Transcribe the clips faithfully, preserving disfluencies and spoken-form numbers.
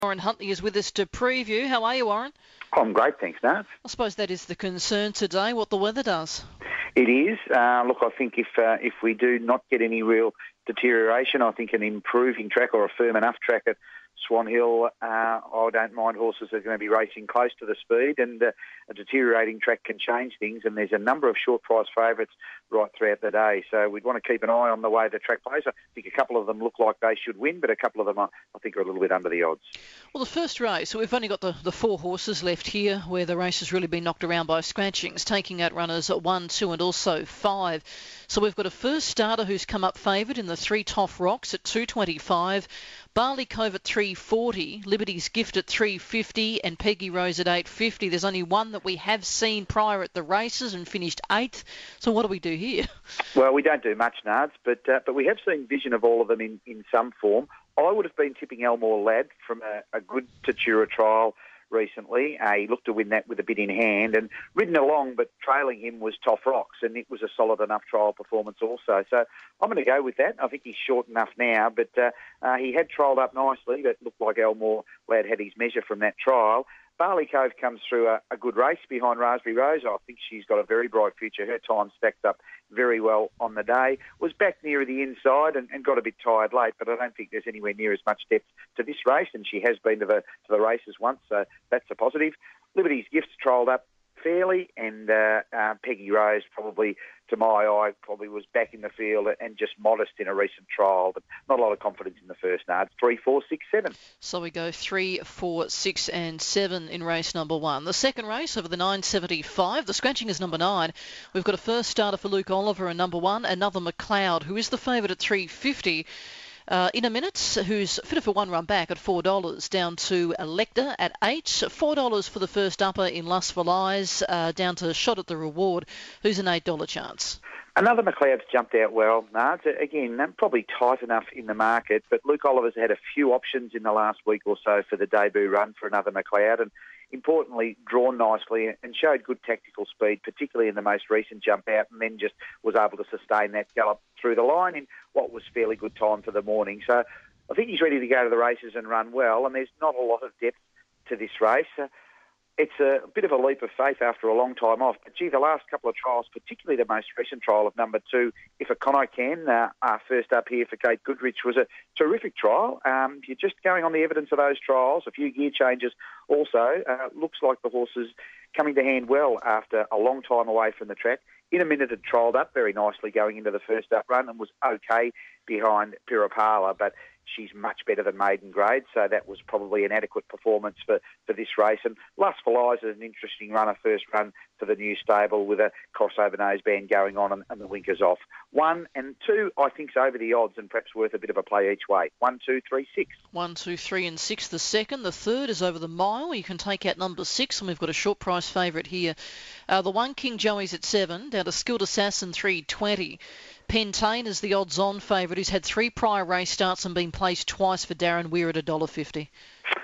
Warren Huntley is with us to preview. How are you, Warren? I'm great, thanks, Nat. I suppose that is the concern today, what the weather does. It is. Uh, look, I think if uh, if we do not get any real deterioration, I think an improving track or a firm enough track at Swan Hill, uh, I don't mind horses that are going to be racing close to the speed, and uh, a deteriorating track can change things, and there's a number of short price favourites right throughout the day. So we'd want to keep an eye on the way the track plays. I think a couple of them look like they should win, but a couple of them, are, I think, are a little bit under the odds. Well, the first race, so we've only got the, the four horses left here where the race has really been knocked around by scratchings, taking out runners at one, two and also five. So we've got a first starter who's come up favoured in the three Toff Rocks at two twenty-five, Barley Cove at three forty, Liberty's Gift at three fifty and Peggy Rose at eight fifty. There's only one that we have seen prior at the races and finished eighth. So what do we do here? Well, we don't do much, Nards, but uh, but we have seen vision of all of them in, in some form. I would have been tipping Elmore Lad from a, a good Tatura trial recently. Uh, he looked to win that with a bit in hand, and ridden along, but trailing him was Toff Rocks, and it was a solid enough trial performance also. So I'm going to go with that. I think he's short enough now, but uh, uh, he had trialled up nicely. That looked like Elmore Lad had his measure from that trial. Barley Cove comes through a, a good race behind Raspberry Rose. I think she's got a very bright future. Her time stacked up very well on the day. Was back near the inside and, and got a bit tired late, but I don't think there's anywhere near as much depth to this race, and she has been to the to the races once, so that's a positive. Liberty's Gifts trialled up fairly, and uh, uh, Peggy Rose probably, to my eye, probably was back in the field and just modest in a recent trial, but not a lot of confidence in the first nard. Three, four, six, seven. So we go three, four, six and seven in race number one. The second race over the nine seventy-five, the scratching is number nine. We've got a first starter for Luke Oliver and number one, another McLeod, who is the favourite at three fifty. Uh, in a minute, who's fitter for one run back at four dollars, down to Elector at eight dollars, four dollars for the first upper in Lust for Lies, uh, down to Shot at the Reward, who's an eight dollars chance. Another McLeod's jumped out well, Nards. Again, probably tight enough in the market, but Luke Oliver's had a few options in the last week or so for the debut run for another McLeod, and importantly, drawn nicely and showed good tactical speed, particularly in the most recent jump out, and then just was able to sustain that gallop through the line in what was fairly good time for the morning. So I think he's ready to go to the races and run well, and there's not a lot of depth to this race. Uh, It's a bit of a leap of faith after a long time off. But, gee, the last couple of trials, particularly the most recent trial of number two, If a Con I Can, uh, uh, first up here for Kate Goodrich, was a terrific trial. Um, if you're just going on the evidence of those trials, a few gear changes also, uh, looks like the horse is coming to hand well after a long time away from the track. In a minute, had trialled up very nicely going into the first up run and was okay behind Pirapala, but she's much better than maiden grade, so that was probably an adequate performance for, for this race. And Lust for Lies is an interesting runner, first run for the new stable with a crossover noseband going on and, and the winkers off. One and two, I think, is over the odds and perhaps worth a bit of a play each way. One, two, three, six. One, two, three and six the second. The third is over the mile. You can take out number six, and we've got a short price favourite here. Uh, the one, King Joey's at seven, down to Skilled Assassin three twenty. Pentane is the odds-on favourite, who's had three prior race starts and been placed twice for Darren Weir at one dollar fifty.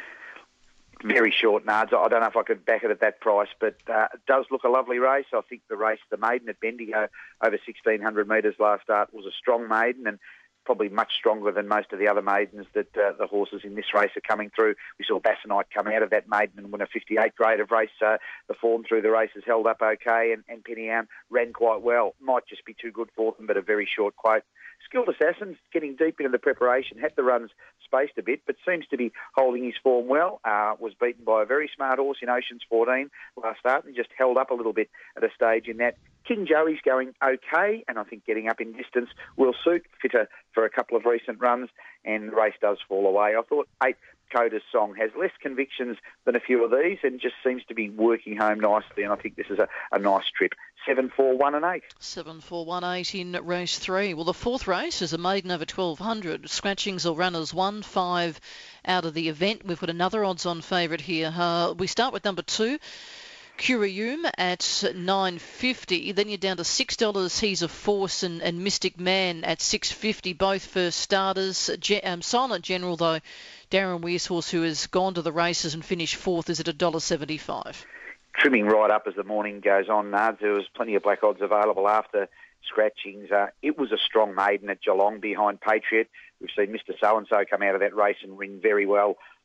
Very short, Nards. I don't know if I could back it at that price, but uh, it does look a lovely race. I think the race, the maiden at Bendigo, over sixteen hundred metres last start, was a strong maiden and probably much stronger than most of the other maidens that uh, the horses in this race are coming through. We saw Bassanite come out of that maiden and win a fifty-eight grade of race. Uh, the form through the race has held up okay, and, and Penny Am ran quite well. Might just be too good for them, but a very short quote. Skilled Assassin's getting deep into the preparation, had the runs spaced a bit, but seems to be holding his form well. Uh, was beaten by a very smart horse in Oceans fourteen last start and just held up a little bit at a stage in that. King Joey's going okay, and I think getting up in distance will suit. Fitter for a couple of recent runs, and the race does fall away. I thought eight, Coda's Song, has less convictions than a few of these and just seems to be working home nicely, and I think this is a, a nice trip. Seven, four, one and eight. Seven, four, one, eight in race three. Well, the fourth race is a maiden over twelve hundred. Scratchings or runners one, five out of the event. We've got another odds-on favourite here. Uh, we start with number two, Curium at nine fifty. Then you're down to six dollars. He's a Force and, and Mystic Man at six fifty. Both first starters. Ge- um, Silent General, though, Darren Weir's horse, who has gone to the races and finished fourth, is at one dollar seventy-five. Trimming right up as the morning goes on, Nards. There was plenty of black odds available after scratchings. Uh, it was a strong maiden at Geelong behind Patriot. We've seen Mister So-and-so come out of that race and ring very well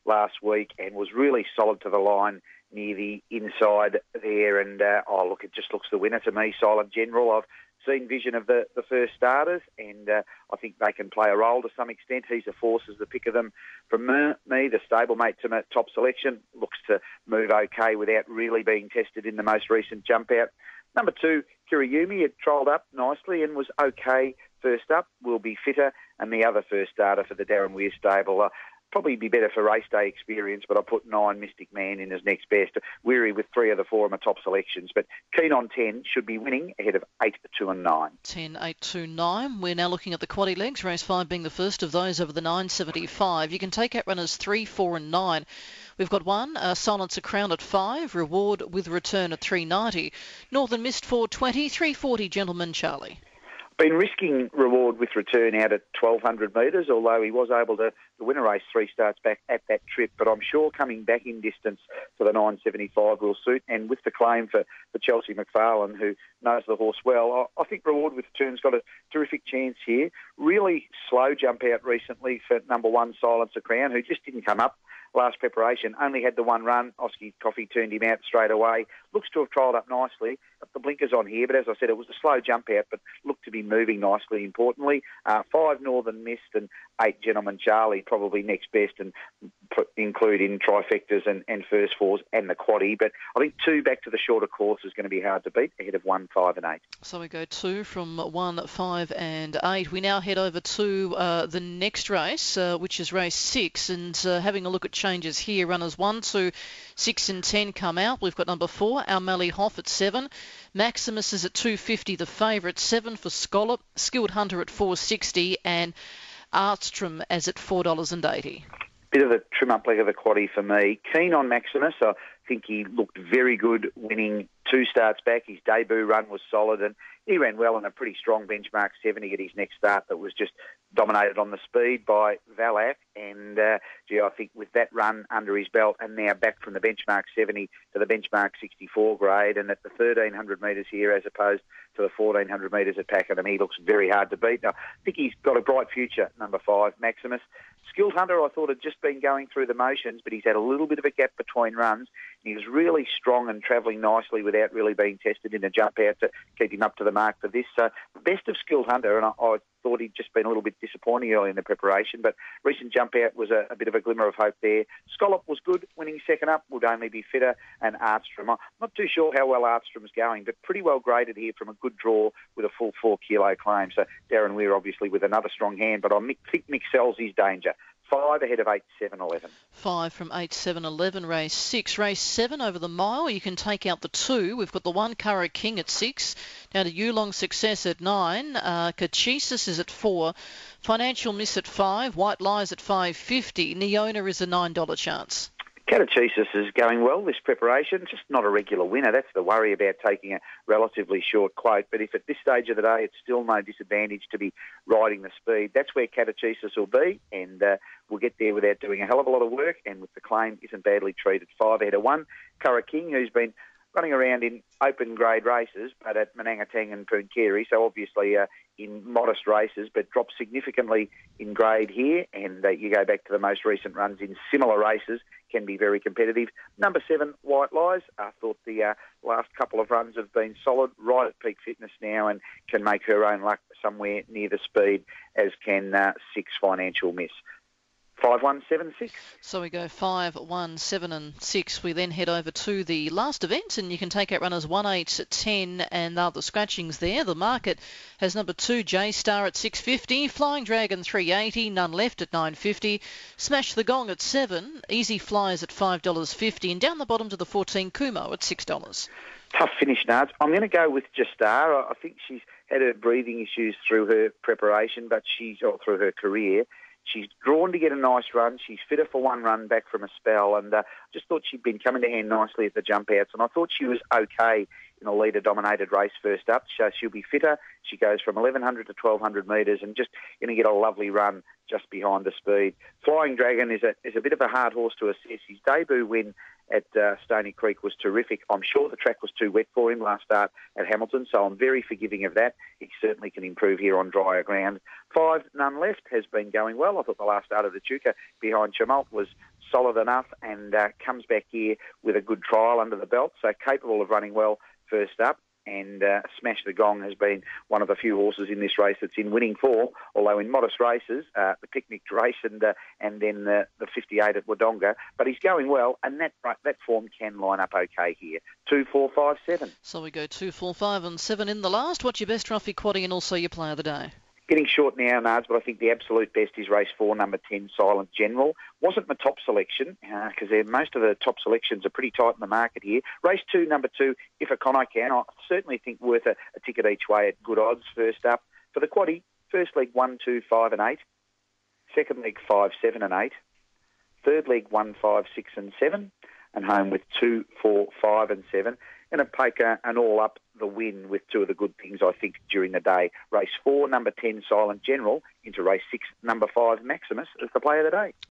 last week and was really solid to the line near the inside there. And, uh, oh, look, it just looks the winner to me, Silent General. I've seen vision of the, the first starters, and uh, I think they can play a role to some extent. He's a force as the pick of them from me. The stablemate to my top selection looks to move okay without really being tested in the most recent jump out. Number two, Kiriyumi, had trolled up nicely and was okay first up. Will be fitter, and the other first starter for the Darren Weir stable. Uh, Probably be better for race day experience, but I put nine Mystic Man in as next best. Weary with three of the four of my top selections, but keen on ten, should be winning ahead of eight, two and nine. ten, eight, two, nine. We're now looking at the quaddy legs, race five being the first of those over the nine seventy-five. You can take out runners three, four and nine. We've got one, uh, Silence a Crown at five, Reward with Return at three ninety. Northern Mist four twenty, three forty Gentleman Charlie. Been risking Reward with Return out at twelve hundred metres, although he was able to, to win a race three starts back at that trip. But I'm sure coming back in distance to the nine seventy-five will suit. And with the claim for, for Chelsea McFarlane, who knows the horse well, I, I think Reward with Return's got a terrific chance here. Really slow jump out recently for number one, Silence a Crown, who just didn't come up last preparation. Only had the one run. Oski Coffey turned him out straight away. Looks to have trialled up nicely. Got the blinkers on here, but as I said, it was a slow jump out, but looked to be moving nicely, importantly. Uh, five Northern Mist and eight Gentleman Charlie, probably next best, and put, include in trifectas and, and first fours and the quaddie. But I think two back to the shorter course is going to be hard to beat, ahead of one, five and eight. So we go two from one, five and eight. We now head over to uh, the next race, uh, which is race six, and uh, having a look at changes here. Runners one, two, six and ten come out. We've got number four, Our Mally Hoff at seven. Maximus is at two fifty, the favourite. Seven for Scallop. Skilled Hunter at four sixty, and Artstrom as at four dollars eighty. Bit of a trim up leg of the quaddie for me. Keen on Maximus. I think he looked very good winning two starts back. His debut run was solid, and he ran well in a pretty strong benchmark seventy at his next start that was just dominated on the speed by Valac. And, uh, gee, I think with that run under his belt and now back from the benchmark seventy to the benchmark sixty-four grade and at the thirteen hundred metres here as opposed to the fourteen hundred metres at Pakenham, he looks very hard to beat. Now, I think he's got a bright future, number five, Maximus. Skilled Hunter, I thought, had just been going through the motions, but he's had a little bit of a gap between runs. He was really strong and travelling nicely without really being tested in a jump out to keep him up to the mark for this. So, best of Skilled Hunter, and I, I thought he'd just been a little bit disappointing early in the preparation, but recent jump out was a, a bit of a glimmer of hope there. Scallop was good, winning second up, would only be fitter, and Artstrom. I'm not too sure how well Artstrom's going, but pretty well graded here from a good draw with a full four kilo claim. So Darren Weir obviously with another strong hand, but I think Mick sells his danger. Five ahead of eight, seven, eleven. Five from eight, seven, eleven. Race six. Race seven over the mile. You can take out the two. We've got the one, Curra King at six. Down to Yulong Success at nine. Uh, Kachisis is at four. Financial Miss at five. White Lies at five fifty. Neona is a nine dollar chance. Catachisis is going well this preparation, just not a regular winner. That's the worry about taking a relatively short quote. But if at this stage of the day it's still no disadvantage to be riding the speed, that's where Catachisis will be, and uh, we'll get there without doing a hell of a lot of work, and with the claim isn't badly treated. Five ahead of one, Curra King, who's been running around in open grade races, but at Manangatang and Pooncarie, so obviously uh, in modest races, but dropped significantly in grade here, and uh, you go back to the most recent runs in similar races, can be very competitive. Number seven, White Lies. I thought the uh, last couple of runs have been solid, right at peak fitness now, and can make her own luck somewhere near the speed, as can uh, six, Financial Miss. Five, one, seven, six. So we go five, one, seven, and six. We then head over to the last event, and you can take out runners one, eight, ten, and other scratchings there. The market has number two, J Star at six fifty, Flying Dragon three eighty, None Left at nine fifty, Smash the Gong at seven, Easy Flies at five dollars fifty, and down the bottom to the fourteen, Kumo at six dollars. Tough finish, Nards. I'm going to go with Jastar. I think she's had her breathing issues through her preparation, but she's or through her career. She's drawn to get a nice run. She's fitter for one run back from a spell, and uh, just thought she'd been coming to hand nicely at the jump outs, and I thought she was okay in a leader-dominated race first up, so she'll be fitter. She goes from eleven hundred to twelve hundred metres and just going to get a lovely run just behind the speed. Flying Dragon is a is a bit of a hard horse to assess. His debut win at uh, Stony Creek was terrific. I'm sure the track was too wet for him last start at Hamilton, so I'm very forgiving of that. He certainly can improve here on drier ground. Five, None Left, has been going well. I thought the last start of the Chuka behind Chamalt was solid enough and uh, comes back here with a good trial under the belt, so capable of running well first up. And uh, Smash the Gong has been one of the few horses in this race that's in winning form, although in modest races, uh, the Picnic race and uh, and then uh, the fifty-eight at Wodonga. But he's going well, and that that form can line up okay here. Two, four, five, seven. So we go two, four, five and seven in the last. What's your best Ruffy Quaddie and also your play of the day? Getting short now, Nards, but I think the absolute best is race four, number ten, Silent General. Wasn't my top selection, because uh, most of the top selections are pretty tight in the market here. Race two, number two, If a Con I Can, I certainly think worth a, a ticket each way at good odds. First up, for the quaddie, first leg one, two, five and eight. Second leg five, seven and eight. Third leg one, five, six and seven. And home with two, four, five and seven. And a poker and all up the win with two of the good things, I think, during the day. Race four, number ten, Silent General, into race six, number five, Maximus, as the play of the day.